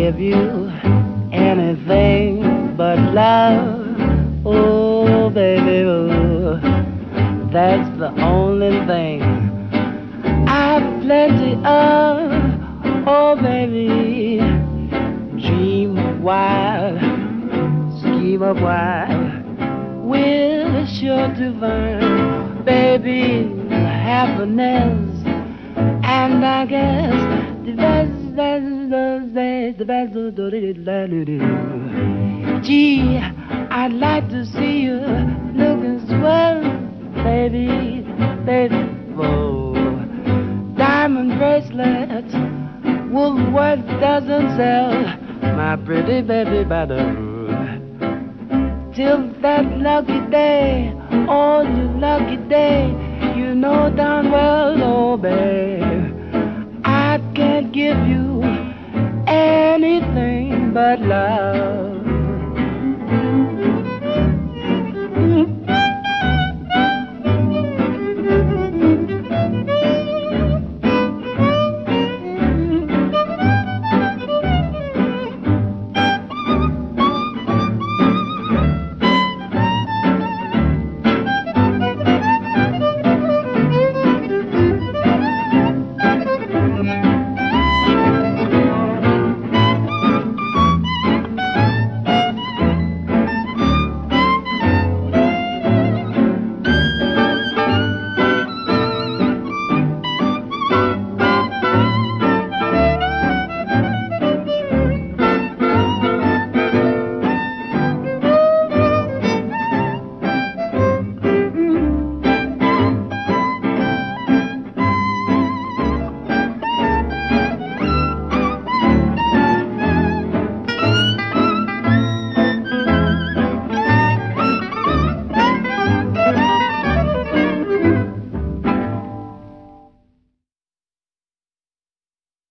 give you anything but love. Oh, baby, oh, that's the only thing I've plenty of. Oh, baby, dream of wild, scheme of wild, we're sure to find, baby, happiness. And I guess the best, gee, I'd like to see you looking swell, baby, baby, oh. Diamond bracelets, Woolworth doesn't sell, my pretty baby, by the till that lucky day, oh, you lucky day, you know darn well, oh, babe, I can't give you anything but love.